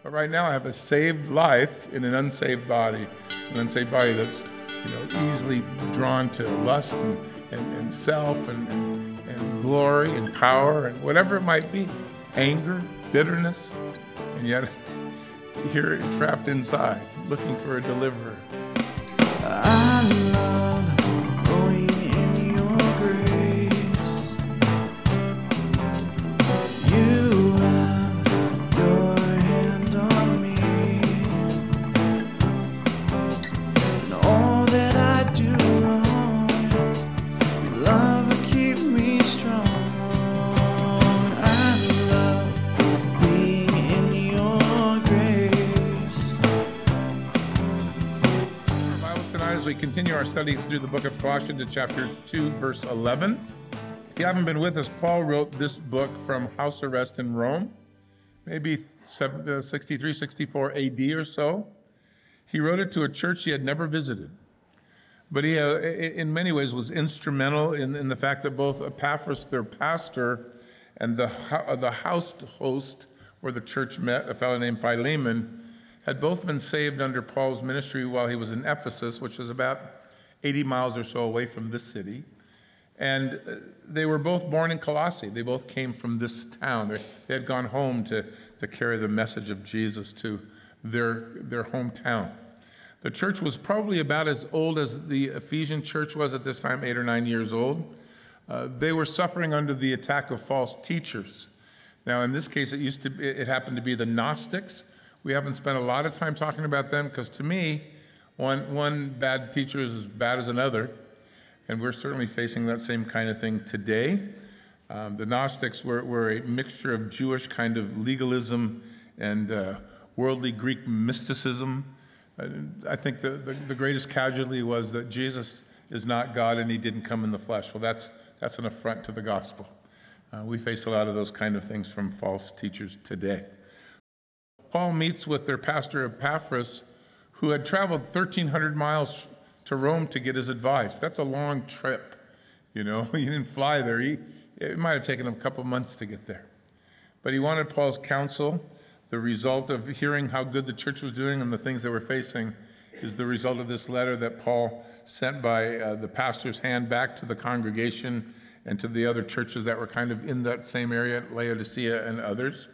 But right now I have a saved life in an unsaved body that's easily drawn to lust and self and glory and power and whatever it might be, anger, bitterness, and yet here trapped inside, looking for a deliverer. I love growing in your grace. You have your hand on me, and all that I do wrong, your love will keep me strong. I love being in your grace. Our Bibles tonight as we continue our study through the book of Colossians to chapter 2, verse 11. If you haven't been with us, Paul wrote this book from house arrest in Rome, maybe 63, 64 AD or so. He wrote it to a church he had never visited. But he, in many ways, was instrumental in the fact that both Epaphras, their pastor, and the house host where the church met, a fellow named Philemon, had both been saved under Paul's ministry while he was in Ephesus, which is about 80 miles or so away from this city. And they were both born in Colossae. They both came from this town. They had gone home to carry the message of Jesus to their hometown. The church was probably about as old as the Ephesian church was at this time, 8 or 9 years old. They were suffering under the attack of false teachers. Now, in this case, it happened to be the Gnostics. We haven't spent a lot of time talking about them because, to me, one bad teacher is as bad as another, and we're certainly facing that same kind of thing today. The Gnostics were a mixture of Jewish kind of legalism and worldly Greek mysticism. I think the greatest casualty was that Jesus is not God and he didn't come in the flesh. Well, that's an affront to the gospel. We face a lot of those kind of things from false teachers today. Paul meets with their pastor Epaphras, who had traveled 1,300 miles to Rome to get his advice. That's a long trip. He didn't fly there. It might have taken him a couple months to get there. But he wanted Paul's counsel. The result of hearing how good the church was doing and the things they were facing is the result of this letter that Paul sent by the pastor's hand back to the congregation and to the other churches that were kind of in that same area, Laodicea and others.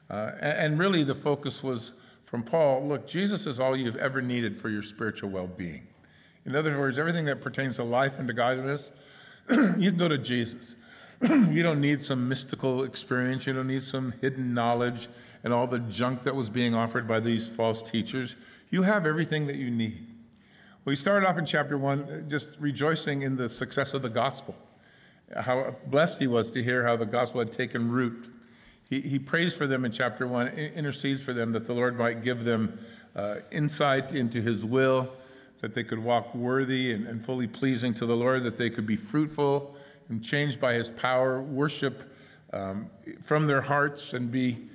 And really the focus was from Paul, look, Jesus is all you've ever needed for your spiritual well-being. In other words, everything that pertains to life and to godliness, you can go to Jesus. You don't need some mystical experience. You don't need some hidden knowledge and all the junk that was being offered by these false teachers. You have everything that you need. We started off in chapter 1 just rejoicing in the success of the gospel, how blessed he was to hear how the gospel had taken root. He prays for them in chapter 1, intercedes for them that the Lord might give them insight into his will, that they could walk worthy and fully pleasing to the Lord, that they could be fruitful and changed by his power, worship from their hearts and be,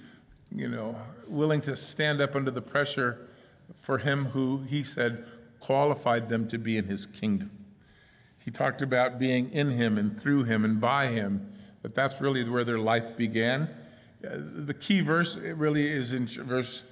willing to stand up under the pressure for him who, he said, qualified them to be in his kingdom. He talked about being in him and through him and by him, that's really where their life began. The key verse really is in verse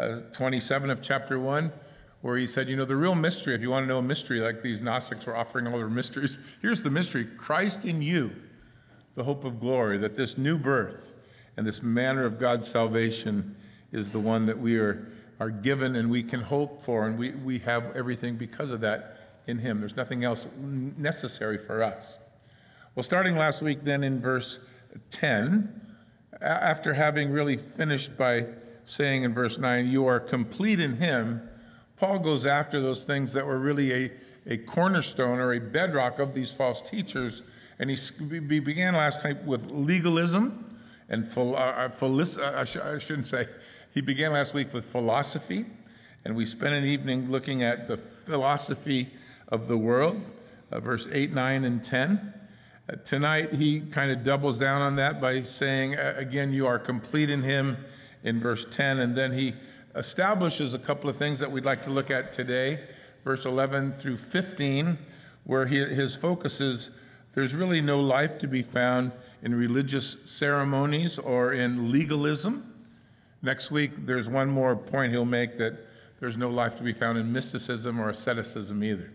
27 of chapter 1, where he said, the real mystery, if you want to know a mystery, like these Gnostics were offering all their mysteries, here's the mystery: Christ in you, the hope of glory, that this new birth and this manner of God's salvation is the one that we are given and we can hope for, and we have everything because of that in him. There's nothing else necessary for us. Well, starting last week then in verse 10, after having really finished by saying in verse 9, you are complete in him, Paul goes after those things that were really a cornerstone or a bedrock of these false teachers. And he began last time with legalism and he began last week with philosophy. And we spent an evening looking at the philosophy of the world, verse 8, 9, and 10. Tonight, he kind of doubles down on that by saying, again, you are complete in him in verse 10. And then he establishes a couple of things that we'd like to look at today, verse 11 through 15, where his focus is there's really no life to be found in religious ceremonies or in legalism. Next week, there's one more point he'll make, that there's no life to be found in mysticism or asceticism either.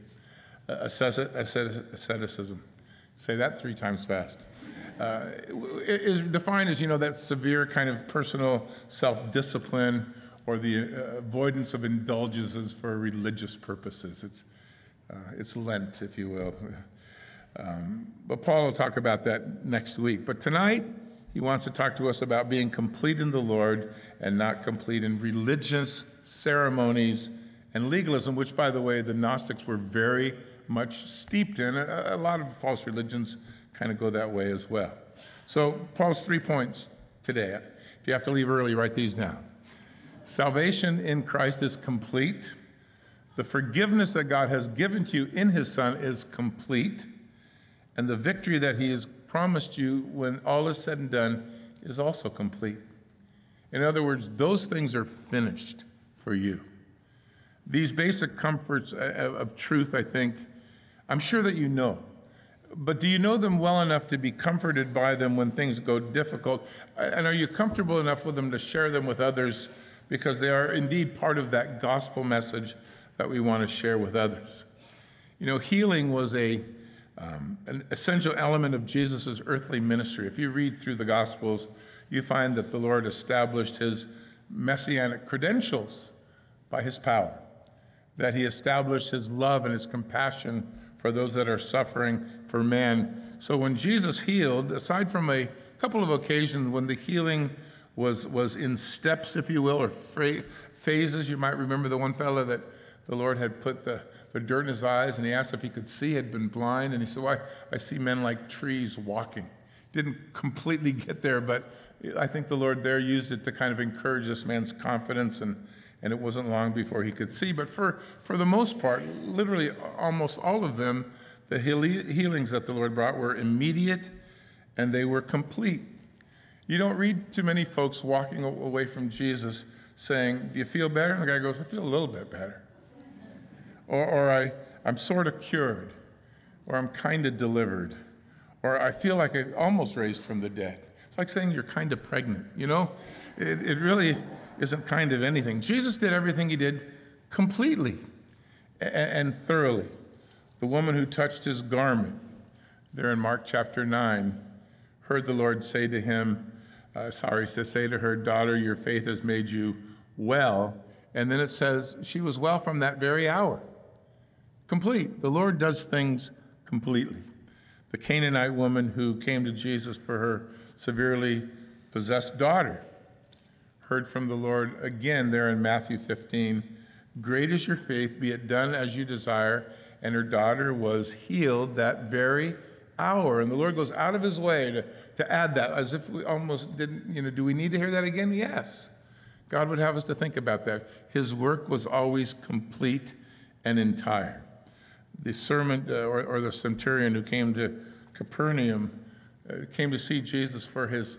Asceticism. Say that 3 times fast. It is defined as, that severe kind of personal self-discipline or the avoidance of indulgences for religious purposes. It's Lent, if you will. But Paul will talk about that next week. But tonight, he wants to talk to us about being complete in the Lord and not complete in religious ceremonies and legalism, which, by the way, the Gnostics were very much steeped in. A lot of false religions kind of go that way as well. So Paul's 3 points today. If you have to leave early, write these down. Salvation in Christ is complete. The forgiveness that God has given to you in his Son is complete. And the victory that he has promised you when all is said and done is also complete. In other words, those things are finished for you. These basic comforts of truth, I think, I'm sure that you know. But do you know them well enough to be comforted by them when things go difficult? And are you comfortable enough with them to share them with others, because they are indeed part of that gospel message that we want to share with others? Healing was an essential element of Jesus' earthly ministry. If you read through the Gospels, you find that the Lord established his messianic credentials by his power, that he established his love and his compassion for those that are suffering for man. So when Jesus healed, aside from a couple of occasions when the healing was in steps, if you will, or phases, you might remember the one fellow that the Lord had put the dirt in his eyes, and he asked if he could see, had been blind, and he said, "Well, I see men like trees walking." Didn't completely get there, but I think the Lord there used it to kind of encourage this man's confidence, and it wasn't long before he could see. But for the most part, literally almost all of them, the healings that the Lord brought were immediate, and they were complete. You don't read too many folks walking away from Jesus saying, "Do you feel better?" And the guy goes, "I feel a little bit better." Or I'm sort of cured, or I'm kind of delivered, or I feel like I almost raised from the dead. It's like saying you're kind of pregnant, It really isn't kind of anything. Jesus did everything he did completely and thoroughly. The woman who touched his garment, there in Mark chapter 9, heard the Lord say to her, "Daughter, your faith has made you well." And then it says she was well from that very hour. Complete. The Lord does things completely. The Canaanite woman who came to Jesus for her severely possessed daughter heard from the Lord again there in Matthew 15, "Great is your faith, be it done as you desire." And her daughter was healed that very hour. And the Lord goes out of his way to add that, as if we almost didn't, do we need to hear that again? Yes. God would have us to think about that. His work was always complete and entire. The servant or the centurion who came to Capernaum came to see Jesus for his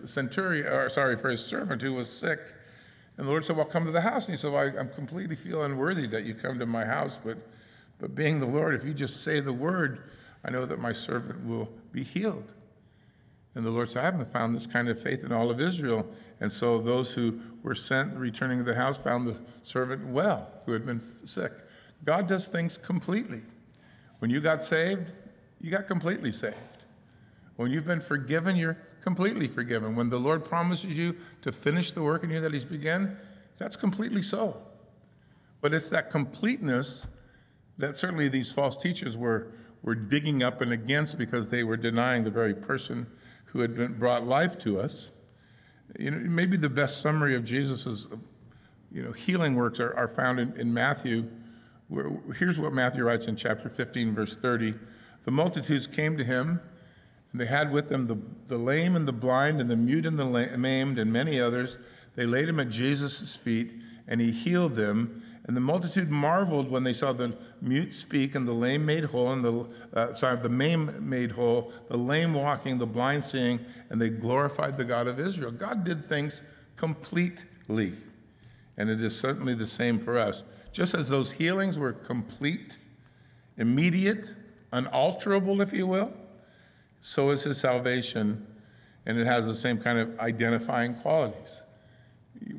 servant who was sick. And the Lord said, "Well, come to the house." And he said, "Well, I'm completely feel unworthy that you come to my house, but being the Lord, if you just say the word, I know that my servant will be healed." And the Lord said, "I haven't found this kind of faith in all of Israel." And so those who were sent, returning to the house, found the servant well, who had been sick. God does things completely. When you got saved, you got completely saved. When you've been forgiven, you're completely forgiven. When the Lord promises you to finish the work in you that he's begun, that's completely so. But it's that completeness that certainly these false teachers were digging up and against, because they were denying the very person who had brought life to us. Maybe the best summary of Jesus's healing works are found in Matthew. Here's what Matthew writes in chapter 15, verse 30. "The multitudes came to him, and they had with them the lame and the blind and the mute and the maimed and many others. They laid him at Jesus' feet, and he healed them. And the multitude marveled when they saw the mute speak, and the lame made whole, and the maimed made whole, the lame walking, the blind seeing, and they glorified the God of Israel." God did things completely, and it is certainly the same for us. Just as those healings were complete, immediate, unalterable, if you will, so is his salvation, and it has the same kind of identifying qualities.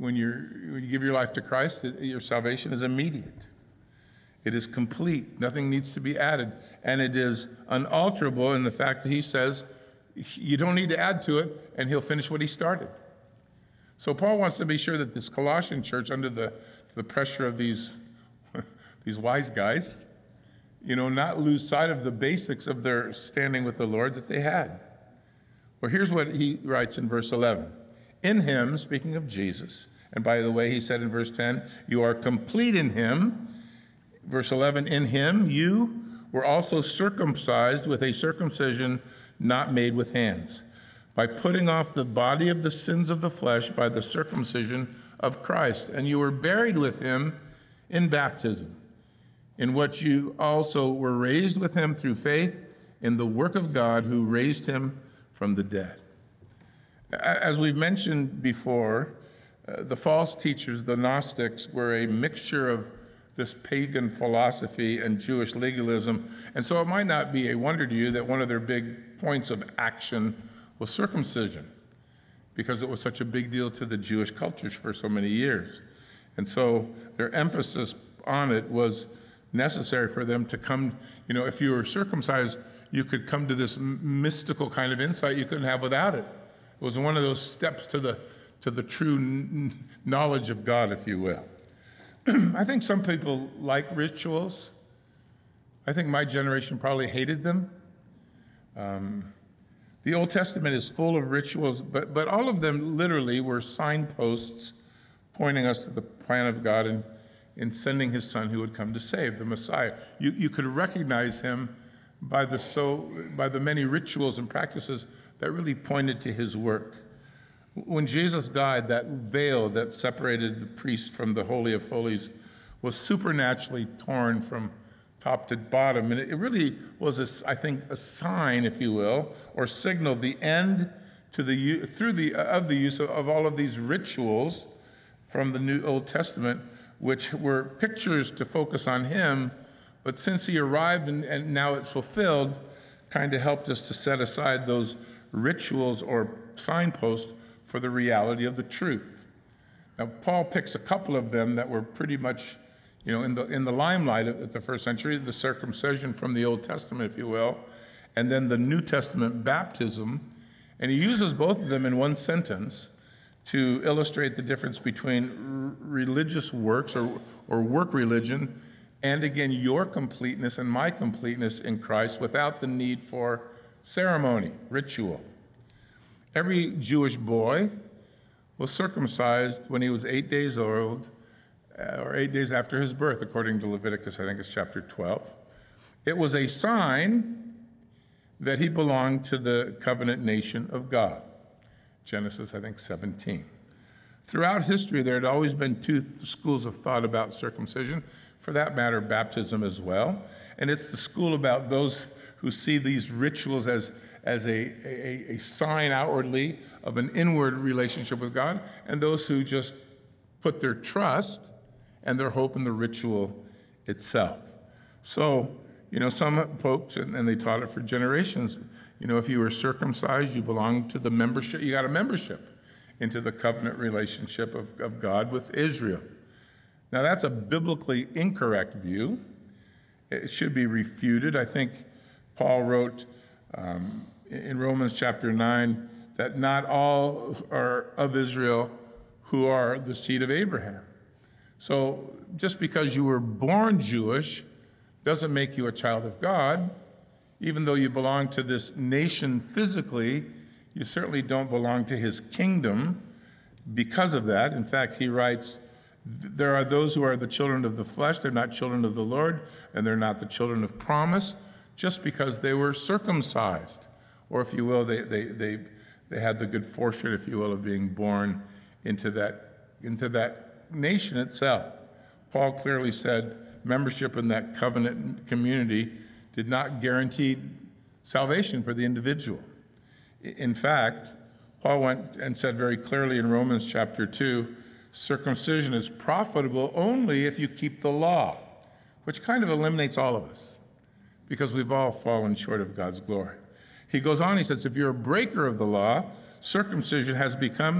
when you give your life to Christ, your salvation is immediate. It is complete. Nothing needs to be added. And it is unalterable in the fact that he says you don't need to add to it, and he'll finish what he started. So Paul wants to be sure that this Colossian church, under the pressure of these wise guys, not lose sight of the basics of their standing with the Lord that they had. Well, here's what he writes in verse 11. In him, speaking of Jesus, and by the way, he said in verse 10, you are complete in him. Verse 11, in him you were also circumcised with a circumcision not made with hands, by putting off the body of the sins of the flesh by the circumcision of Christ. And you were buried with him in baptism, in which you also were raised with him through faith in the work of God who raised him from the dead. As we've mentioned before, the false teachers, the Gnostics, were a mixture of this pagan philosophy and Jewish legalism. And so it might not be a wonder to you that one of their big points of action was circumcision, because it was such a big deal to the Jewish cultures for so many years. And so their emphasis on it was necessary for them to come, if you were circumcised, you could come to this mystical kind of insight you couldn't have without it. It was one of those steps to the true knowledge of God, if you will. I think some people like rituals. I think my generation probably hated them. The Old Testament is full of rituals, but all of them literally were signposts pointing us to the plan of God in sending his son who would come to save, the Messiah. You could recognize him by the many rituals and practices that really pointed to his work. When Jesus died, that veil that separated the priest from the Holy of Holies was supernaturally torn from top to bottom. And it really was, I think, a sign, if you will, or signal the end of the use of all of these rituals from the New Old Testament, which were pictures to focus on him. But since he arrived and now it's fulfilled, kind of helped us to set aside those rituals or signposts for the reality of the truth. Now, Paul picks a couple of them that were pretty much, in the limelight at the first century, the circumcision from the Old Testament, if you will, and then the New Testament baptism. And he uses both of them in one sentence to illustrate the difference between religious works or work religion and, again, your completeness and my completeness in Christ without the need for ceremony, ritual. Every Jewish boy was circumcised when he was 8 days old, or 8 days after his birth, according to Leviticus, I think it's chapter 12. It was a sign that he belonged to the covenant nation of God. Genesis, I think, 17. Throughout history, there had always been two schools of thought about circumcision, for that matter, baptism as well. And it's the school about those who see these rituals as a sign outwardly of an inward relationship with God, and those who just put their trust and their hope in the ritual itself. So, some folks, and they taught it for generations, if you were circumcised, you belonged to the membership, you got a membership into the covenant relationship of God with Israel. Now, that's a biblically incorrect view. It should be refuted. I think Paul wrote in Romans chapter 9 that not all are of Israel who are the seed of Abraham. So just because you were born Jewish doesn't make you a child of God. Even though you belong to this nation physically, you certainly don't belong to his kingdom because of that. In fact, he writes, there are those who are the children of the flesh, they're not children of the Lord, and they're not the children of promise, just because they were circumcised. Or if you will, they had the good fortune, if you will, of being born into that nation itself. Paul clearly said membership in that covenant community did not guarantee salvation for the individual. In fact, Paul went and said very clearly in Romans chapter 2, circumcision is profitable only if you keep the law, which kind of eliminates all of us because we've all fallen short of God's glory. He goes on, he says, if you're a breaker of the law, circumcision has become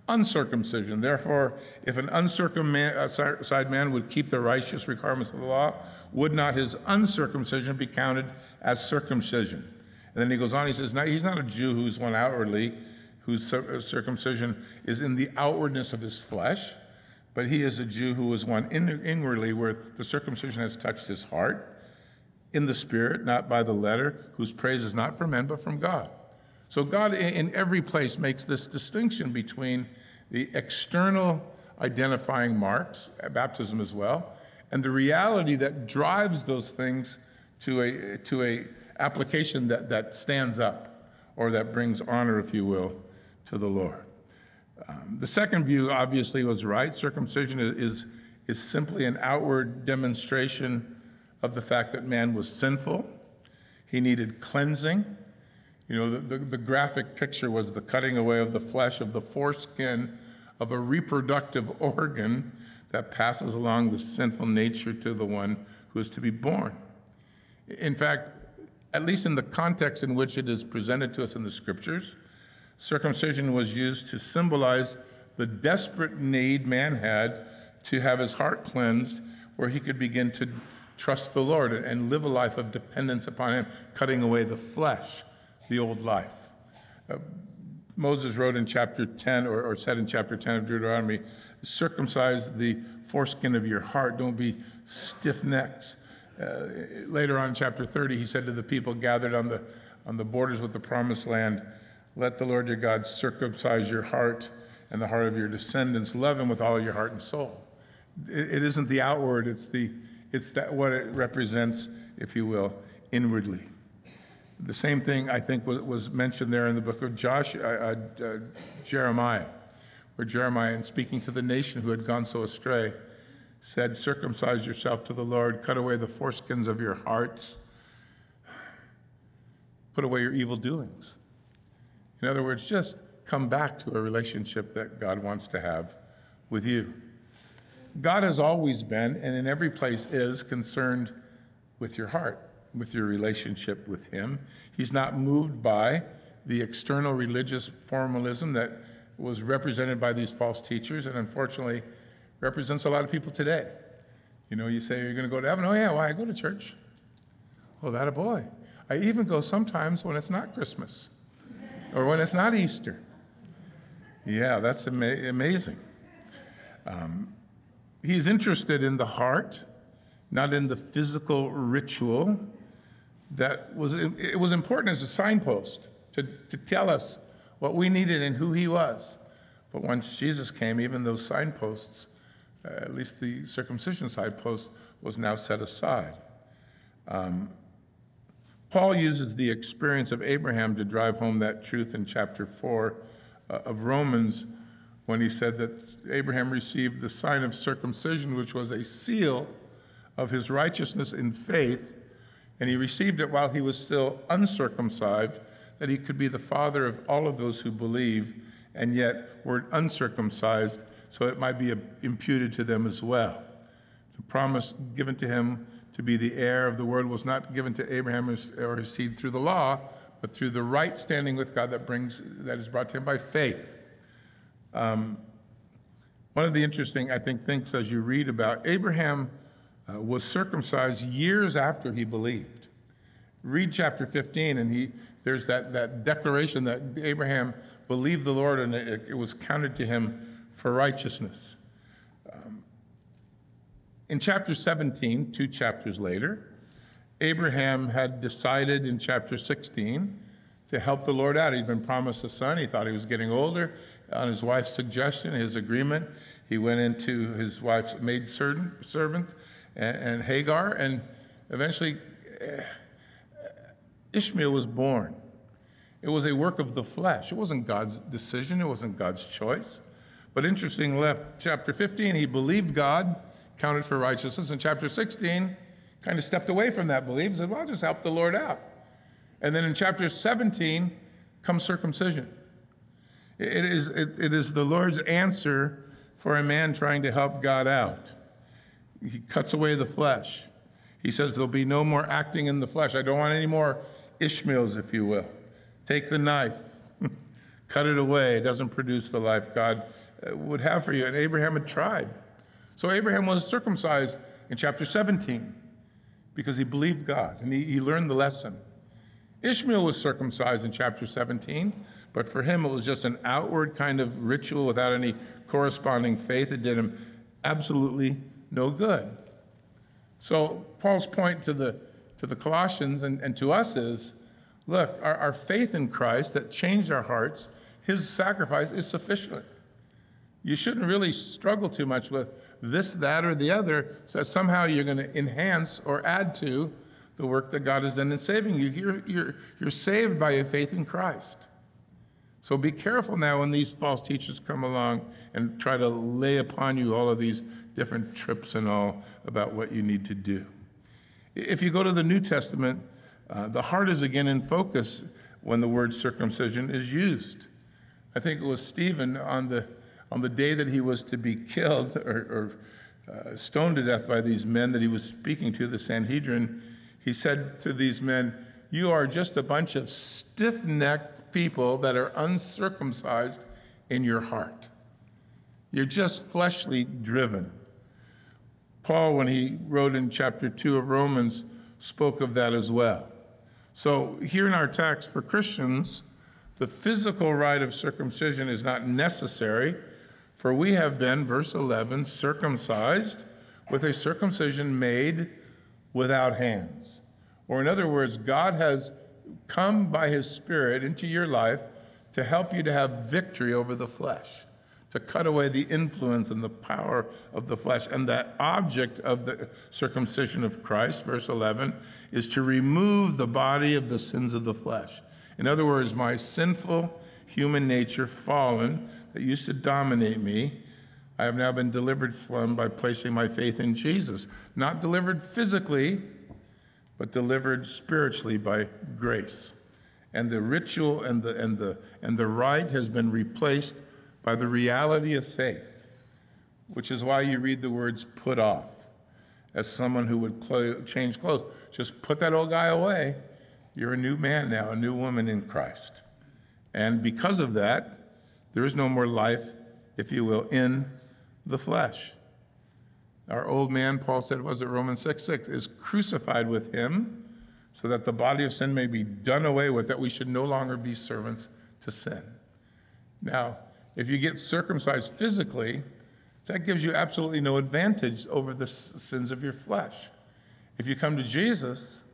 uncircumcision. Therefore, if an uncircumcised man would keep the righteous requirements of the law, would not his uncircumcision be counted as circumcision? And then he goes on, he says, now he's not a Jew who's one outwardly, whose circumcision is in the outwardness of his flesh, but he is a Jew who is one inwardly, where the circumcision has touched his heart, in the spirit, not by the letter, whose praise is not from men, but from God. So God in every place makes this distinction between the external identifying marks, baptism as well, and the reality that drives those things to a application that stands up, or that brings honor, if you will, to the Lord. The second view obviously was right. Circumcision is simply an outward demonstration of the fact that man was sinful. He needed cleansing. You know, the graphic picture was the cutting away of the flesh of the foreskin of a reproductive organ that passes along the sinful nature to the one who is to be born. In fact, at least in the context in which it is presented to us in the scriptures, circumcision was used to symbolize the desperate need man had to have his heart cleansed, where he could begin to trust the Lord and live a life of dependence upon him, cutting away the flesh, the old life. Moses wrote in chapter 10, or said in chapter 10 of Deuteronomy, circumcise the foreskin of your heart, don't be stiff-necked. Later on in chapter 30, he said to the people gathered on the borders with the promised land, let the Lord your God circumcise your heart and the heart of your descendants. Love him with all your heart and soul. It isn't the outward, it's that what it represents, if you will, inwardly. The same thing, I think, was mentioned there in the book of Jeremiah, where Jeremiah, in speaking to the nation who had gone so astray, said, circumcise yourself to the Lord, cut away the foreskins of your hearts, put away your evil doings. In other words, just come back to a relationship that God wants to have with you. God has always been, and in every place is, concerned with your heart, with your relationship with him. He's not moved by the external religious formalism that was represented by these false teachers, and unfortunately represents a lot of people today. You know, you say, you're going to go to heaven? Oh yeah, why? I go to church. Oh, that a boy. I even go sometimes when it's not Christmas or when it's not Easter. Yeah, that's amazing. He's interested in the heart, not in the physical ritual. It was important as a signpost to tell us what we needed and who he was. But once Jesus came, even those signposts, at least the circumcision signpost, was now set aside. Paul uses the experience of Abraham to drive home that truth in chapter 4 of Romans, when he said that Abraham received the sign of circumcision, which was a seal of his righteousness in faith, and he received it while he was still uncircumcised, that he could be the father of all of those who believe, and yet were uncircumcised, so it might be imputed to them as well. The promise given to him to be the heir of the world was not given to Abraham or his seed through the law, but through the right standing with God that is brought to him by faith. One of the interesting, I think, things as you read about Abraham was circumcised years after he believed. Read chapter 15, and there's that declaration that Abraham believed the Lord, and it was counted to him for righteousness. In chapter 17, 2 chapters later, Abraham had decided in chapter 16 to help the Lord out. He'd been promised a son. He thought he was getting older. On his wife's suggestion, his agreement, he went into his wife's maidservant and Hagar, and eventually Ishmael was born. It was a work of the flesh. It wasn't God's decision. It wasn't God's choice. But interesting, chapter 15, he believed God, counted for righteousness. In chapter 16, kind of stepped away from that belief, said, well, I'll just help the Lord out. And then in chapter 17 comes circumcision. It is the Lord's answer for a man trying to help God out. He cuts away the flesh. He says there'll be no more acting in the flesh. I don't want any more Ishmaels, if you will. Take the knife, cut it away. It doesn't produce the life God would have for you. And Abraham had tried. So Abraham was circumcised in chapter 17 because he believed God and he learned the lesson. Ishmael was circumcised in chapter 17, but for him it was just an outward kind of ritual without any corresponding faith. It did him absolutely no good. So Paul's point to the Colossians and to us is, look, our faith in Christ that changed our hearts, his sacrifice is sufficient. You shouldn't really struggle too much with this, that, or the other, so somehow you're going to enhance or add to the work that God has done in saving you. You're saved by your faith in Christ. So be careful now when these false teachers come along and try to lay upon you all of these different trips and all about what you need to do. If you go to the New Testament, the heart is again in focus when the word circumcision is used. I think it was Stephen on the day that he was to be killed or stoned to death by these men that he was speaking to, the Sanhedrin. He said to these men, "You are just a bunch of stiff-necked people that are uncircumcised in your heart. You're just fleshly driven." Paul, when he wrote in chapter 2 of Romans, spoke of that as well. So here in our text, for Christians, the physical rite of circumcision is not necessary, for we have been, verse 11, circumcised with a circumcision made without hands. Or in other words, God has come by his Spirit into your life to help you to have victory over the flesh, to cut away the influence and the power of the flesh. And that object of the circumcision of Christ, verse 11, is to remove the body of the sins of the flesh. In other words, my sinful human nature, fallen, that used to dominate me, I have now been delivered from by placing my faith in Jesus. Not delivered physically, but delivered spiritually by grace. And the ritual and the rite has been replaced by the reality of faith, which is why you read the words "put off," as someone who would change clothes. Just put that old guy away. You're a new man now, a new woman in Christ. And because of that, there is no more life, if you will, in the flesh. Our old man, Paul said, was it Romans 6:6, is crucified with him so that the body of sin may be done away with, that we should no longer be servants to sin. Now, if you get circumcised physically, that gives you absolutely no advantage over the sins of your flesh. If you come to Jesus,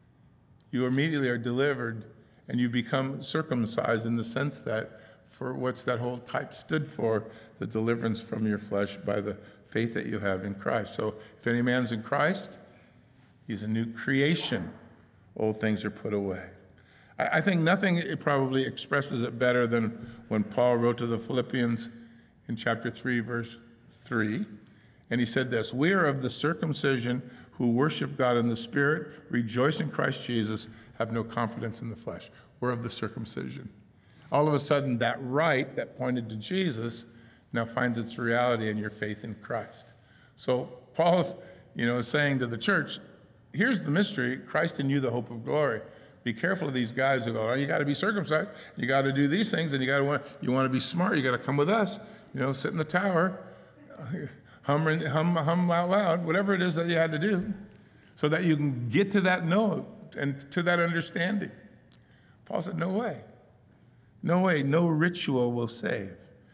you immediately are delivered and you become circumcised in the sense that, for what's that whole type stood for, the deliverance from your flesh by the faith that you have in Christ. So if any man's in Christ, he's a new creation. Old things are put away. I think nothing probably expresses it better than when Paul wrote to the Philippians in chapter 3, verse 3. And he said this: "We are of the circumcision who worship God in the Spirit, rejoice in Christ Jesus, have no confidence in the flesh." We're of the circumcision. All of a sudden, that rite that pointed to Jesus now finds its reality in your faith in Christ. So Paul is saying to the church, here's the mystery: Christ in you, the hope of glory. Be careful of these guys who go, "Oh, you got to be circumcised, you got to do these things, and you want to be smart, you got to come with us, sit in the tower, hum out loud, whatever it is that you had to do, so that you can get to that note and to that understanding." Paul said, no way. No way. No ritual will save.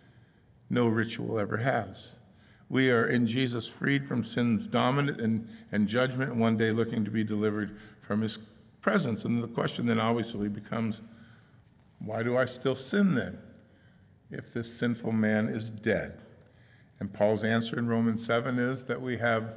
No ritual ever has. We are in Jesus freed from sin's dominant and judgment, and one day looking to be delivered from his presence. And the question then obviously becomes, why do I still sin then, if this sinful man is dead? And Paul's answer in Romans 7 is that we have,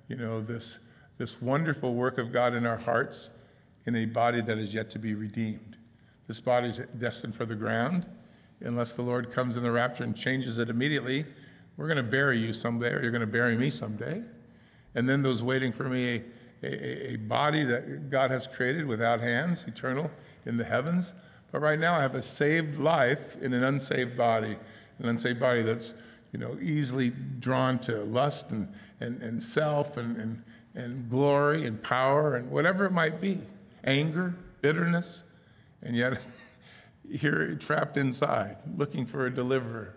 this wonderful work of God in our hearts in a body that is yet to be redeemed. This body is destined for the ground. Unless the Lord comes in the rapture and changes it immediately, we're going to bury you someday, or you're going to bury me someday. And then there's waiting for me a body that God has created without hands, eternal in the heavens. But right now I have a saved life in an unsaved body that's easily drawn to lust and self and glory and power and whatever it might be, anger, bitterness. And yet here trapped inside, looking for a deliverer,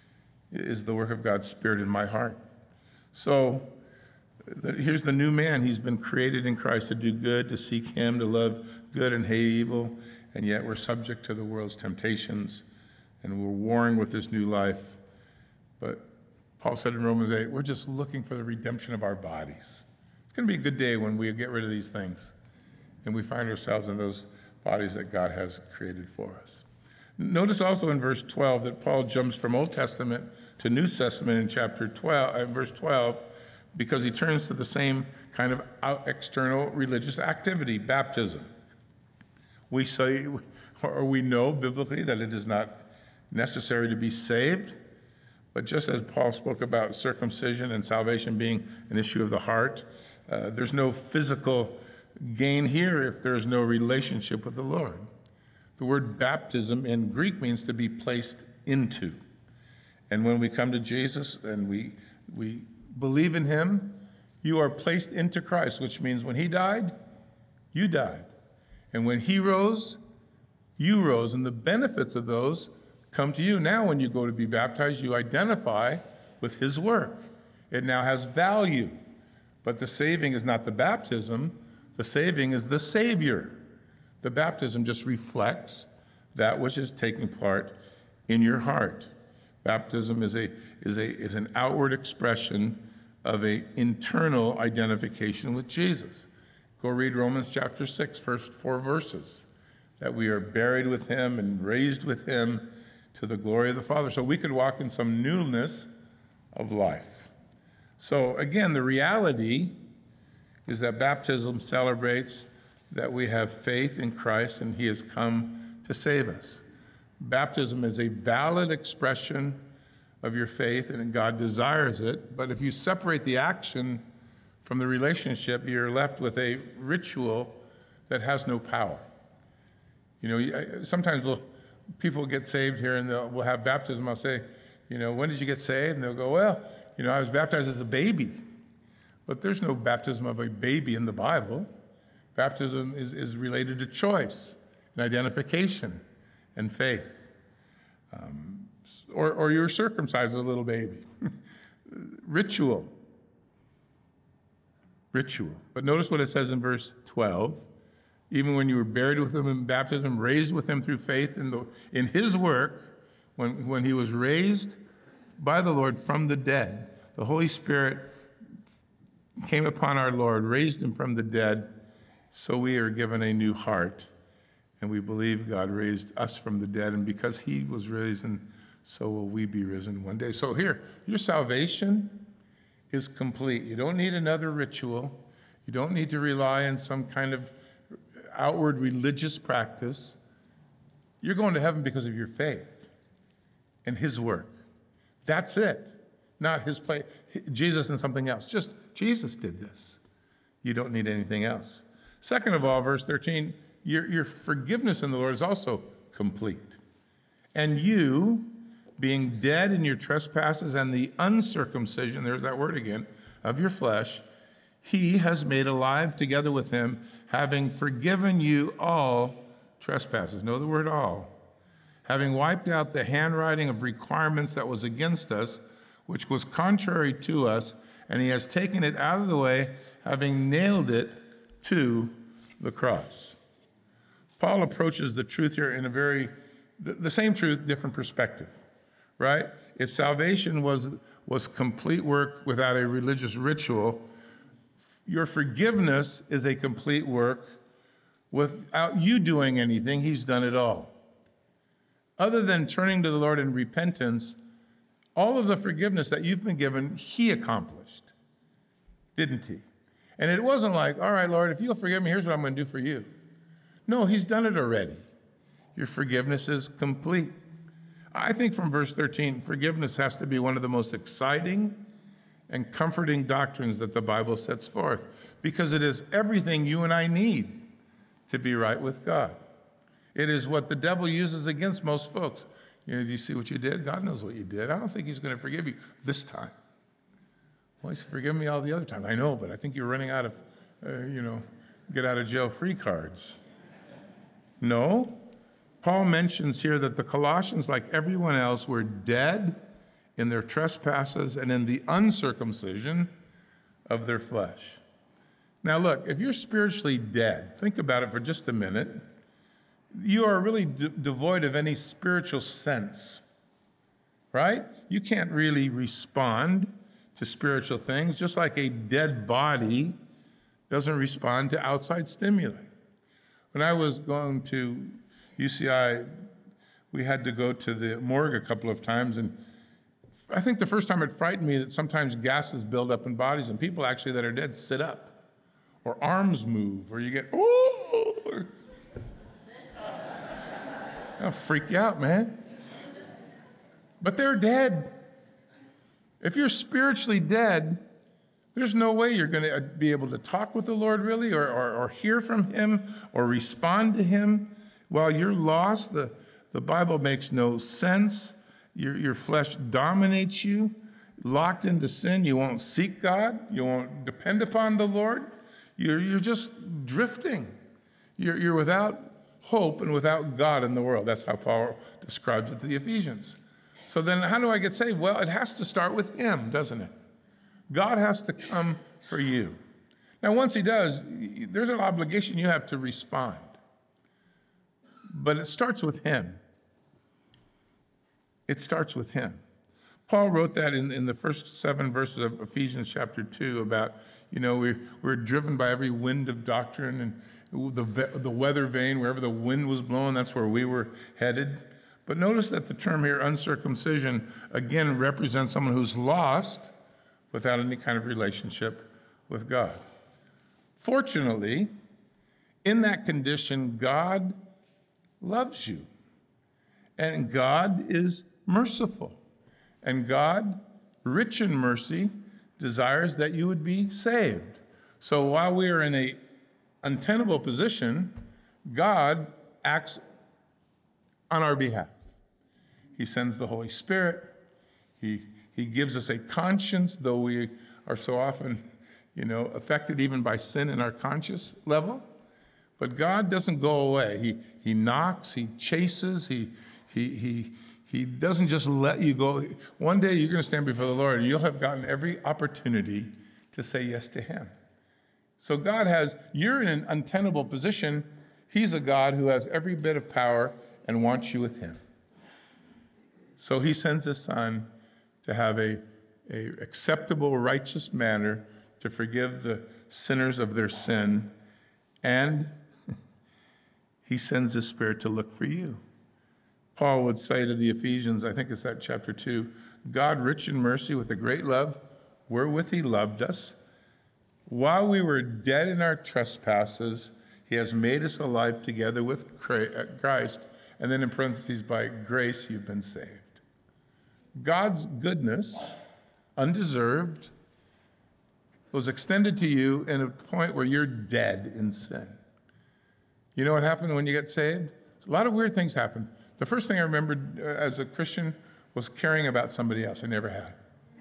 is the work of God's Spirit in my heart. So here's the new man. He's been created in Christ to do good, to seek him, to love good and hate evil, and yet we're subject to the world's temptations, and we're warring with this new life. But Paul said in Romans 8, we're just looking for the redemption of our bodies. It's going to be a good day when we get rid of these things, and we find ourselves in those bodies that God has created for us. Notice also in verse 12 that Paul jumps from Old Testament to New Testament in chapter 12, verse 12, because he turns to the same kind of external religious activity, baptism. We say, or we know biblically that it is not necessary to be saved, but just as Paul spoke about circumcision and salvation being an issue of the heart, there's no physical gain here if there's no relationship with the Lord. The word baptism in Greek means to be placed into. And when we come to Jesus and we believe in him, you are placed into Christ, which means when he died, you died. And when he rose, you rose. And the benefits of those come to you. Now when you go to be baptized, you identify with his work. It now has value. But the saving is not the baptism. The saving is the Savior. The baptism just reflects that which is taking part in your heart. Baptism is an outward expression of an internal identification with Jesus. Go read Romans chapter 6, first 4 verses, that we are buried with him and raised with him to the glory of the Father. So we could walk in some newness of life. So again, the reality is that baptism celebrates that we have faith in Christ and he has come to save us. Baptism is a valid expression of your faith and God desires it, but if you separate the action from the relationship, you're left with a ritual that has no power. You know, sometimes people get saved here and we'll have baptism. I'll say, you know, when did you get saved? And they'll go, well, you know, I was baptized as a baby. But there's no baptism of a baby in the Bible. Baptism is related to choice and identification and faith. Or you're circumcised as a little baby. Ritual. But notice what it says in verse 12. Even when you were buried with him in baptism, raised with him through faith in his work, when he was raised by the Lord from the dead, the Holy Spirit came upon our Lord, raised him from the dead, so we are given a new heart. And we believe God raised us from the dead, and because he was risen, so will we be risen one day. So here, your salvation is complete. You don't need another ritual. You don't need to rely on some kind of outward religious practice. You're going to heaven because of your faith and his work. That's it. Not his play, Jesus and something else. Just Jesus did this. You don't need anything else. Second of all, verse 13, your forgiveness in the Lord is also complete. And you, being dead in your trespasses and the uncircumcision, there's that word again, of your flesh, he has made alive together with him, having forgiven you all trespasses. Know the word all. Having wiped out the handwriting of requirements that was against us, which was contrary to us, and he has taken it out of the way, having nailed it to the cross. Paul approaches the truth here in the same truth, different perspective, right? If salvation was complete work without a religious ritual, your forgiveness is a complete work without you doing anything. He's done it all. Other than turning to the Lord in repentance, all of the forgiveness that you've been given, he accomplished, didn't he? And it wasn't like, all right, Lord, if you'll forgive me, here's what I'm going to do for you. No, he's done it already. Your forgiveness is complete. I think from verse 13, forgiveness has to be one of the most exciting and comforting doctrines that the Bible sets forth, because it is everything you and I need to be right with God. It is what the devil uses against most folks. You know, do you see what you did? God knows what you did. I don't think he's going to forgive you this time. Well, he's forgiven me all the other time. I know, but I think you're running out of, get out of jail free cards. No, Paul mentions here that the Colossians, like everyone else, were dead in their trespasses and in the uncircumcision of their flesh. Now look, if you're spiritually dead, think about it for just a minute. You are really devoid of any spiritual sense, right? You can't really respond to spiritual things, just like a dead body doesn't respond to outside stimuli. When I was going to UCI, we had to go to the morgue a couple of times, and I think the first time it frightened me that sometimes gases build up in bodies and people actually that are dead sit up, or arms move, or you get, oh, that'll freak you out, man. But they're dead. If you're spiritually dead, there's no way you're going to be able to talk with the Lord really, or hear from him, or respond to him. While you're lost, the Bible makes no sense. Your flesh dominates you. Locked into sin, you won't seek God. You won't depend upon the Lord. You're just drifting. You're without hope and without God in the world. That's how Paul describes it to the Ephesians. So then how do I get saved? Well, it has to start with him, doesn't it? God has to come for you. Now, once he does, there's an obligation you have to respond. But it starts with him. It starts with him. Paul wrote that in the first 7 verses of Ephesians chapter 2 about, we're driven by every wind of doctrine, and the weather vane, wherever the wind was blowing, that's where we were headed. But notice that the term here, uncircumcision, again represents someone who's lost without any kind of relationship with God. Fortunately, in that condition, God loves you. And God is merciful. And God, rich in mercy, desires that you would be saved. So while we are in an untenable position, God acts on our behalf. He sends the Holy Spirit. He gives us a conscience, though we are so often, affected even by sin in our conscious level. But God doesn't go away. He knocks, he chases, he doesn't just let you go. One day you're going to stand before the Lord and you'll have gotten every opportunity to say yes to him. So you're in an untenable position. He's a God who has every bit of power and wants you with him. So he sends his son to have a acceptable, righteous manner to forgive the sinners of their sin. And he sends his Spirit to look for you. Paul would say to the Ephesians, I think it's that chapter 2, God, rich in mercy, with a great love, wherewith he loved us. While we were dead in our trespasses, he has made us alive together with Christ. And then in parentheses, by grace you've been saved. God's goodness, undeserved, was extended to you in a point where you're dead in sin. You know what happened when you get saved? A lot of weird things happen. The first thing I remembered as a Christian was caring about somebody else I never had.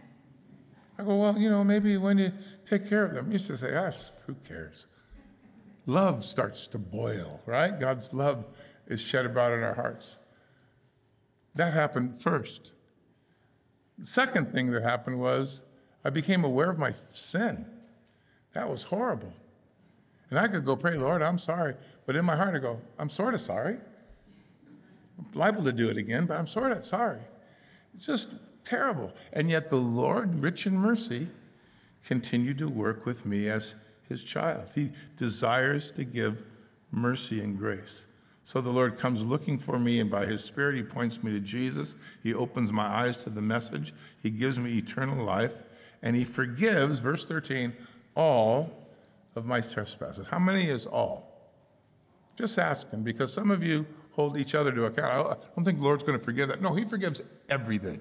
I go, well, maybe when you take care of them, you used to say, who cares? Love starts to boil, right? God's love is shed abroad in our hearts. That happened first. The second thing that happened was I became aware of my sin. That was horrible. And I could go pray, Lord, I'm sorry. But in my heart, I go, I'm sort of sorry. I'm liable to do it again, but I'm sort of sorry. It's just terrible. And yet the Lord, rich in mercy, continued to work with me as his child. He desires to give mercy and grace. So the Lord comes looking for me, and by his Spirit, he points me to Jesus. He opens my eyes to the message. He gives me eternal life, and he forgives, verse 13, all of my trespasses. How many is all? Just asking, because some of you hold each other to account. I don't think the Lord's going to forgive that. No, he forgives everything.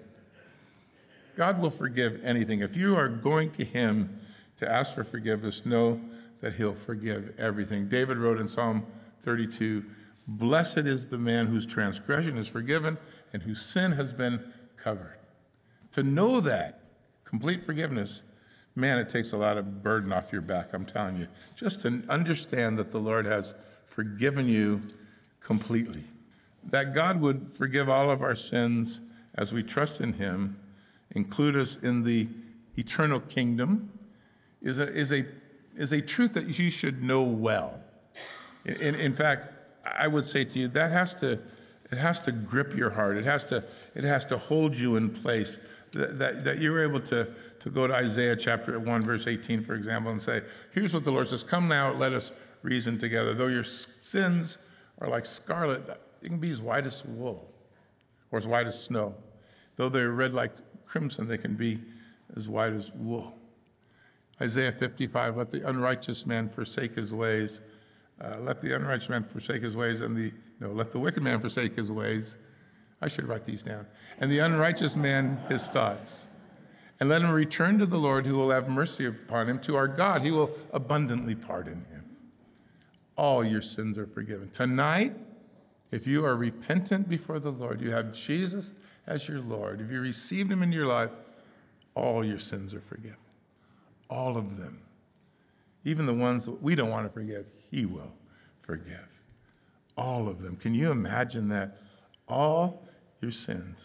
God will forgive anything. If you are going to him to ask for forgiveness, know that he'll forgive everything. David wrote in Psalm 32, blessed is the man whose transgression is forgiven and whose sin has been covered. To know that complete forgiveness, man, it takes a lot of burden off your back, I'm telling you. Just to understand that the Lord has forgiven you completely. that God would forgive all of our sins as we trust in him, include us in the eternal kingdom, is a truth that you should know well. In fact, I would say to you that it has to grip your heart. It has to hold you in place. That you're able to go to Isaiah chapter 1, verse 18, for example, and say, here's what the Lord says, come now, let us reason together. Though your sins are like scarlet, they can be as white as wool or as white as snow. Though they're red like crimson, they can be as white as wool. Isaiah 55, let the unrighteous man forsake his ways. Let the unrighteous man forsake his ways, let the wicked man forsake his ways. I should write these down. And the unrighteous man his thoughts. And let him return to the Lord, who will have mercy upon him, to our God. He will abundantly pardon him. All your sins are forgiven. Tonight, if you are repentant before the Lord, you have Jesus as your Lord. If you received him into your life, all your sins are forgiven. All of them. Even the ones that we don't want to forgive, he will forgive. All of them. Can you imagine that? All your sins.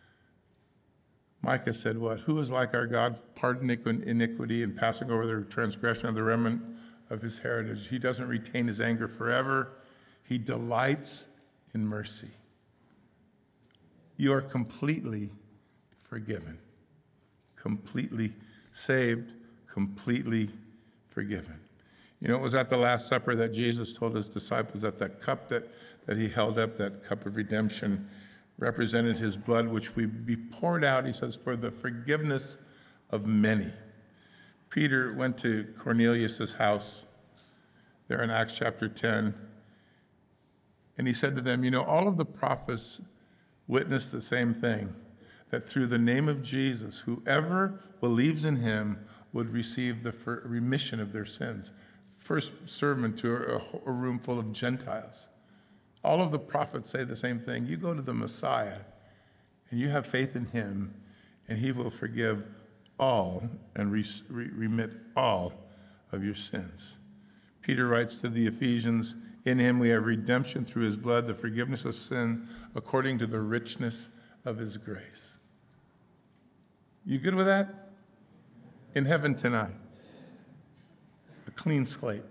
Micah said what? Who is like our God, pardoning iniquity and passing over the transgression of the remnant of his heritage? He doesn't retain his anger forever. He delights in mercy. You are completely forgiven, completely saved, completely forgiven. You know, it was at the Last Supper that Jesus told his disciples that that cup that he held up, that cup of redemption, represented his blood, which would be poured out, he says, for the forgiveness of many. Peter went to Cornelius' house there in Acts chapter 10, and he said to them, all of the prophets witnessed the same thing, that through the name of Jesus, whoever believes in him would receive the remission of their sins. First sermon to a room full of Gentiles. All of the prophets say the same thing. You go to the Messiah and you have faith in him, and he will forgive all and remit all of your sins. Peter writes to the Ephesians, in him we have redemption through his blood, the forgiveness of sin according to the richness of his grace. You good with that? In heaven tonight, a clean slate,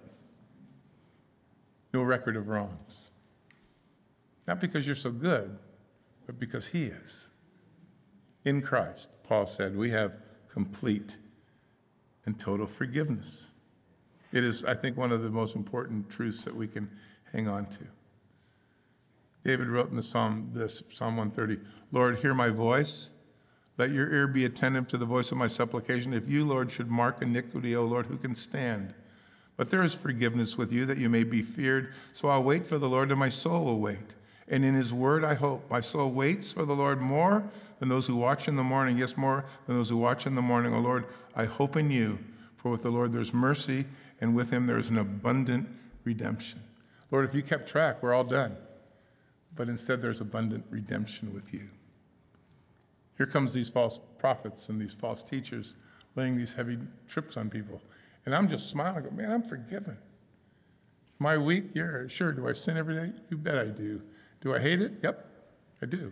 no record of wrongs. Not because you're so good, but because he is. In Christ, Paul said, we have complete and total forgiveness. It is, I think, one of the most important truths that we can hang on to. David wrote in the Psalm 130, Lord, hear my voice. Let your ear be attentive to the voice of my supplication. If you, Lord, should mark iniquity, O Lord, who can stand? But there is forgiveness with you, that you may be feared. So I'll wait for the Lord, and my soul will wait. And in his word I hope. My soul waits for the Lord more than those who watch in the morning. Yes, more than those who watch in the morning. O Lord, I hope in you. For with the Lord there's mercy, and with him there is an abundant redemption. Lord, if you kept track, we're all done. But instead there's abundant redemption with you. Here comes these false prophets and these false teachers laying these heavy trips on people. And I'm just smiling. I go, man, I'm forgiven. Am I weak? Yeah, sure. Do I sin every day? You bet I do. Do I hate it? Yep, I do.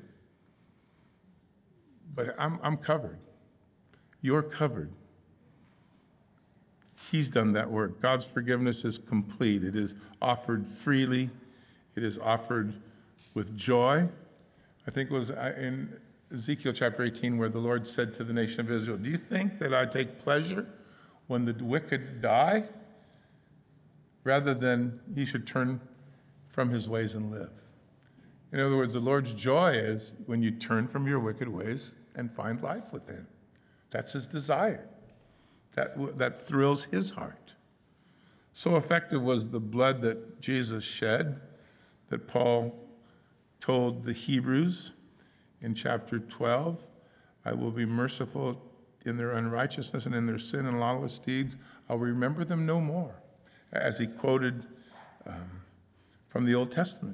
But I'm covered. You're covered. He's done that work. God's forgiveness is complete. It is offered freely. It is offered with joy. I think it was in Ezekiel chapter 18 where the Lord said to the nation of Israel, do you think that I take pleasure when the wicked die, rather than he should turn from his ways and live? In other words, the Lord's joy is when you turn from your wicked ways and find life with him. That's his desire. That thrills his heart. So effective was the blood that Jesus shed that Paul told the Hebrews in chapter 12, I will be merciful in their unrighteousness and in their sin and lawless deeds. I'll remember them no more, as he quoted from the Old Testament.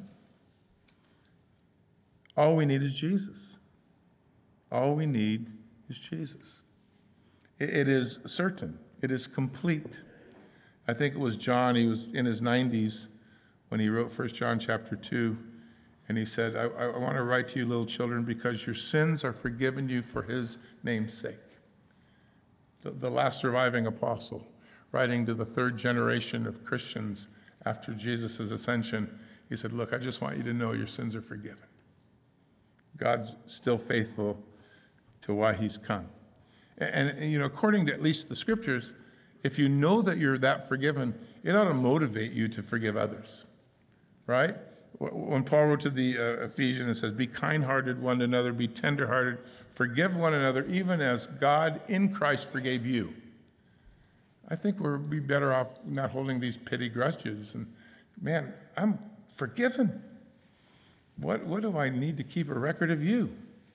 All we need is Jesus. All we need is Jesus. It is certain. It is complete. I think it was John, he was in his 90s when he wrote 1 John chapter 2, And he said, I want to write to you, little children, because your sins are forgiven you for his name's sake. The last surviving apostle, writing to the third generation of Christians after Jesus' ascension, he said, look, I just want you to know your sins are forgiven. God's still faithful to why he's come. And according to at least the scriptures, if you know that you're that forgiven, it ought to motivate you to forgive others, right? When Paul wrote to the Ephesians, it says, be kind-hearted one to another, be tender-hearted, forgive one another, even as God in Christ forgave you. I think we'd be better off not holding these petty grudges. And man, I'm forgiven. What do I need to keep a record of you?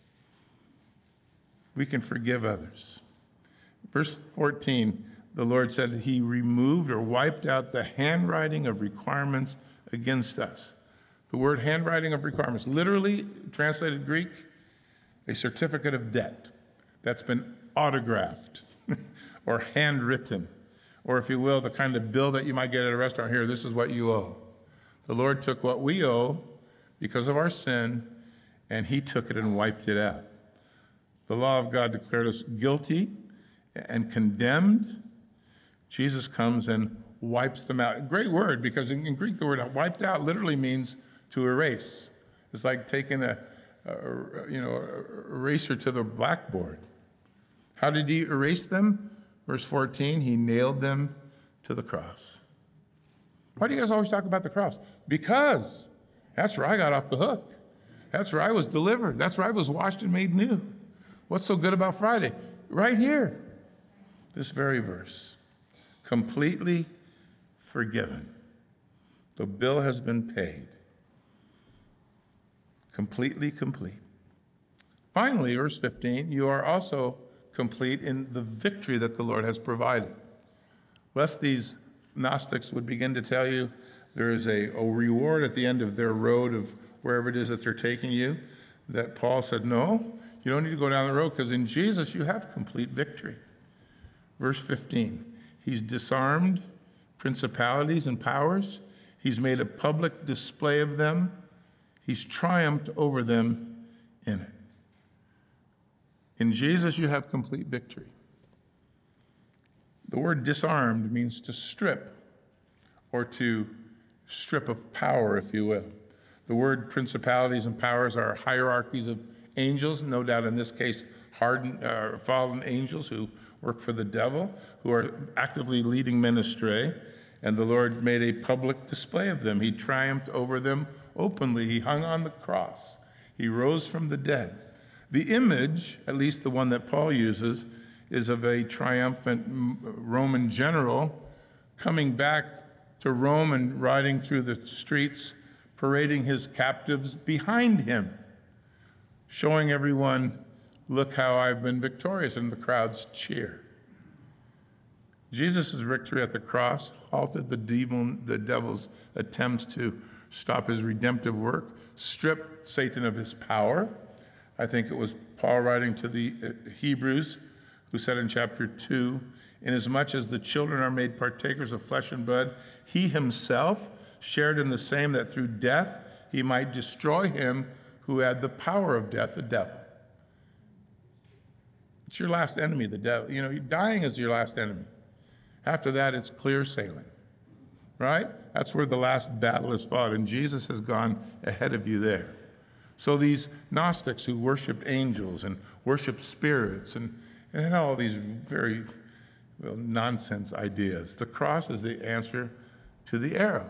We can forgive others. Verse 14, the Lord said he removed or wiped out the handwriting of requirements against us. The word handwriting of requirements, literally translated Greek, a certificate of debt that's been autographed or handwritten, or if you will, the kind of bill that you might get at a restaurant. Here, this is what you owe. The Lord took what we owe because of our sin, and he took it and wiped it out. The law of God declared us guilty and condemned. Jesus comes and wipes them out. Great word, because in Greek, the word wiped out literally means to erase. It's like taking a eraser to the blackboard. How did he erase them? Verse 14, he nailed them to the cross. Why do you guys always talk about the cross? Because that's where I got off the hook. That's where I was delivered. That's where I was washed and made new. What's so good about Friday? Right here, this very verse. Completely forgiven. The bill has been paid. Completely complete. Finally, verse 15, you are also complete in the victory that the Lord has provided. Lest these Gnostics would begin to tell you there is a reward at the end of their road of wherever it is that they're taking you, that Paul said, no, you don't need to go down the road because in Jesus you have complete victory. Verse 15, he's disarmed principalities and powers. He's made a public display of them. He's triumphed over them in it. In Jesus, you have complete victory. The word disarmed means to strip, or to strip of power, if you will. The word principalities and powers are hierarchies of angels, no doubt in this case, fallen angels who work for the devil, who are actively leading men astray. And the Lord made a public display of them. He triumphed over them openly. He hung on the cross. He rose from the dead. The image, at least the one that Paul uses, is of a triumphant Roman general coming back to Rome and riding through the streets, parading his captives behind him, showing everyone, look how I've been victorious, and the crowds cheer. Jesus' victory at the cross halted the devil's attempts to stop his redemptive work, stripped Satan of his power. I think it was Paul writing to the Hebrews, who said in chapter 2, inasmuch as the children are made partakers of flesh and blood, he himself shared in the same, that through death he might destroy him who had the power of death, the devil. It's your last enemy, the devil. Dying is your last enemy. After that, it's clear sailing, right? That's where the last battle is fought, and Jesus has gone ahead of you there. So these Gnostics who worshiped angels and worshiped spirits and had all these very nonsense ideas, the cross is the answer to the error.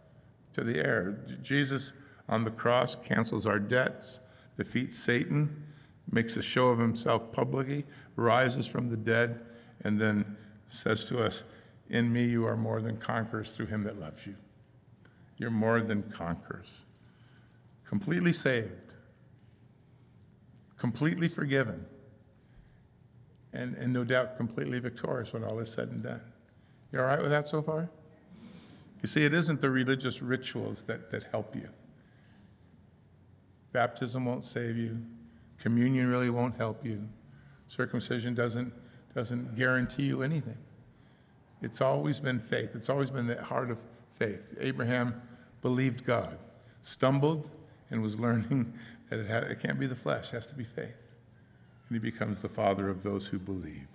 Jesus on the cross cancels our debts, defeats Satan, makes a show of himself publicly, rises from the dead, and then says to us, in me you are more than conquerors through him that loves you. You're more than conquerors. Completely saved. Completely forgiven. And no doubt completely victorious when all is said and done. You all right with that so far? You see, it isn't the religious rituals that help you. Baptism won't save you. Communion really won't help you. Circumcision doesn't guarantee you anything. It's always been faith. It's always been the heart of faith. Abraham believed God, stumbled, and was learning that it can't be the flesh, it has to be faith. And he becomes the father of those who believe.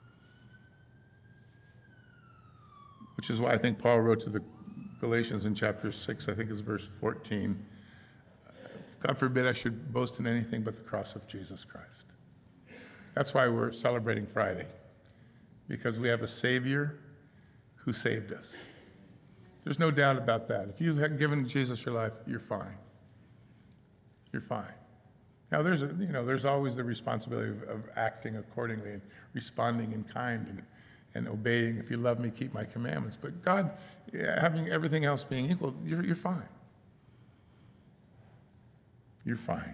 Which is why I think Paul wrote to the Galatians in chapter 6, I think it's verse 14, God forbid I should boast in anything but the cross of Jesus Christ. That's why we're celebrating Friday, because we have a Savior who saved us. There's no doubt about that. If you have given Jesus your life, you're fine. You're fine. Now, there's always the responsibility of acting accordingly and responding in kind and obeying. If you love me, keep my commandments. But God, having everything else being equal, you're fine. You're fine.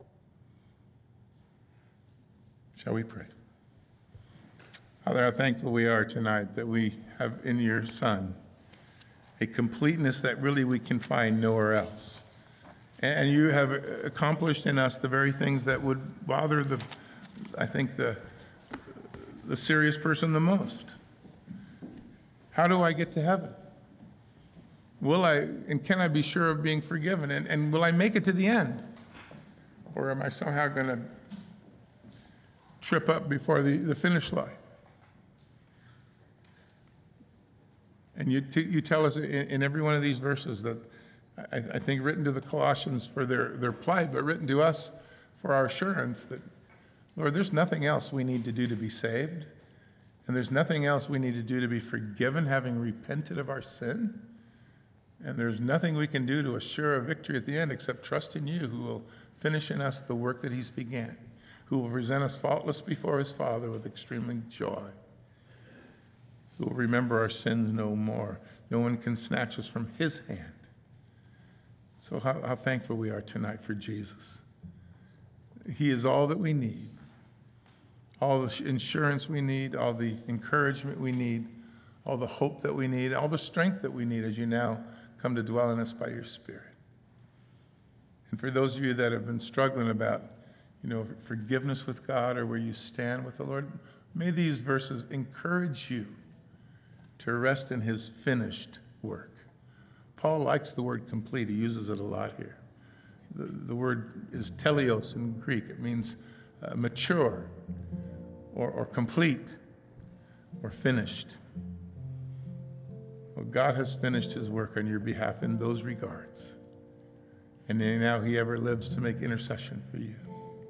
Shall we pray? Father, how thankful we are tonight that we have in your Son a completeness that really we can find nowhere else. And you have accomplished in us the very things that would bother the serious person the most. How do I get to heaven? Can I be sure of being forgiven? And will I make it to the end? Or am I somehow going to trip up before the finish line? And you tell us in every one of these verses that I think written to the Colossians for their plight, but written to us for our assurance that, Lord, there's nothing else we need to do to be saved, and there's nothing else we need to do to be forgiven, having repented of our sin, and there's nothing we can do to assure a victory at the end except trust in you, who will finish in us the work that he's began, who will present us faultless before his Father with extreme joy, who will remember our sins no more. No one can snatch us from his hand. So how thankful we are tonight for Jesus. He is all that we need, all the insurance we need, all the encouragement we need, all the hope that we need, all the strength that we need as you now come to dwell in us by your Spirit. And for those of you that have been struggling about, forgiveness with God or where you stand with the Lord, may these verses encourage you to rest in his finished work. Paul likes the word complete. He uses it a lot here. The word is teleos in Greek. It means mature or complete or finished. Well, God has finished his work on your behalf in those regards. And now he ever lives to make intercession for you.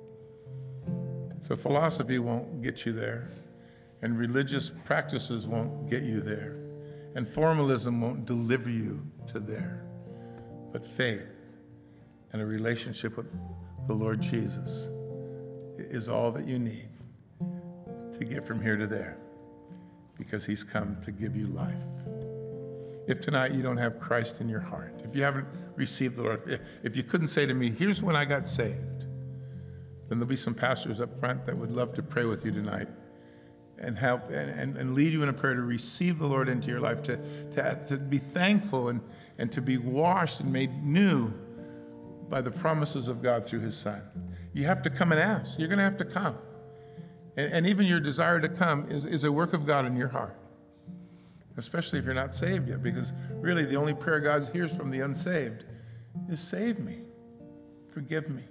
So philosophy won't get you there, and religious practices won't get you there, and formalism won't deliver you to there. But faith and a relationship with the Lord Jesus is all that you need to get from here to there, because he's come to give you life. If tonight you don't have Christ in your heart, if you haven't received the Lord, if you couldn't say to me, here's when I got saved, then there'll be some pastors up front that would love to pray with you tonight and help and lead you in a prayer to receive the Lord into your life, to be thankful and to be washed and made new by the promises of God through his Son. You have to come and ask. You're going to have to come. And even your desire to come is a work of God in your heart, especially if you're not saved yet, because really the only prayer God hears from the unsaved is, save me, forgive me.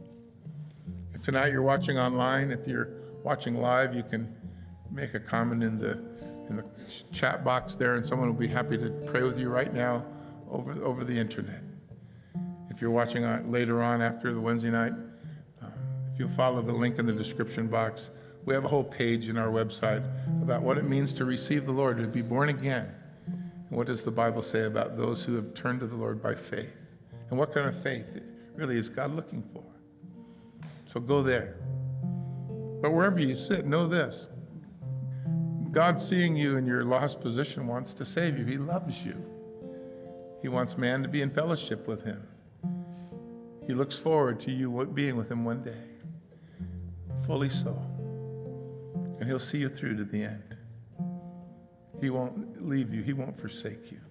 If tonight you're watching online, if you're watching live, you can make a comment in the chat box there, and someone will be happy to pray with you right now over the internet. If you're watching later on after the Wednesday night, if you'll follow the link in the description box, we have a whole page in our website about what it means to receive the Lord, to be born again. And what does the Bible say about those who have turned to the Lord by faith? And what kind of faith really is God looking for? So go there. But wherever you sit, know this. God, seeing you in your lost position, wants to save you. He loves you. He wants man to be in fellowship with him. He looks forward to you being with him one day. Fully so. And he'll see you through to the end. He won't leave you. He won't forsake you.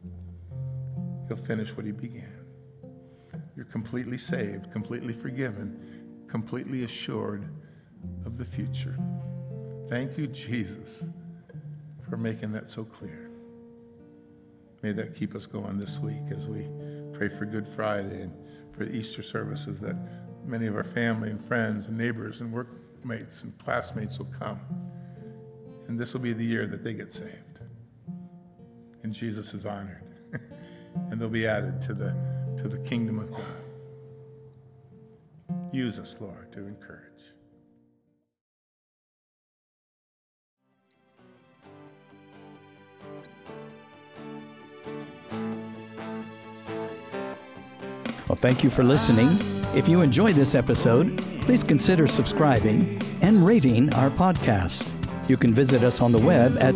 He'll finish what he began. You're completely saved, completely forgiven, completely assured of the future. Thank you, Jesus, for making that so clear. May that keep us going this week as we pray for Good Friday and for Easter services, that many of our family and friends and neighbors and workmates and classmates will come. And this will be the year that they get saved. And Jesus is honored. And they'll be added to the kingdom of God. Use us, Lord, to encourage. Well, thank you for listening. If you enjoyed this episode, please consider subscribing and rating our podcast. You can visit us on the web at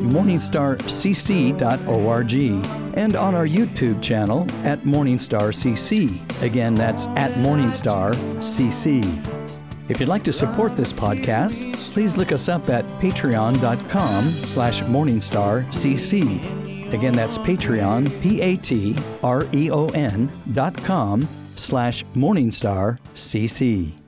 morningstarcc.org and on our YouTube channel at MorningstarCC. Again, that's at MorningstarCC. If you'd like to support this podcast, please look us up at patreon.com/MorningstarCC. Again, that's Patreon, patreon.com/MorningstarCC.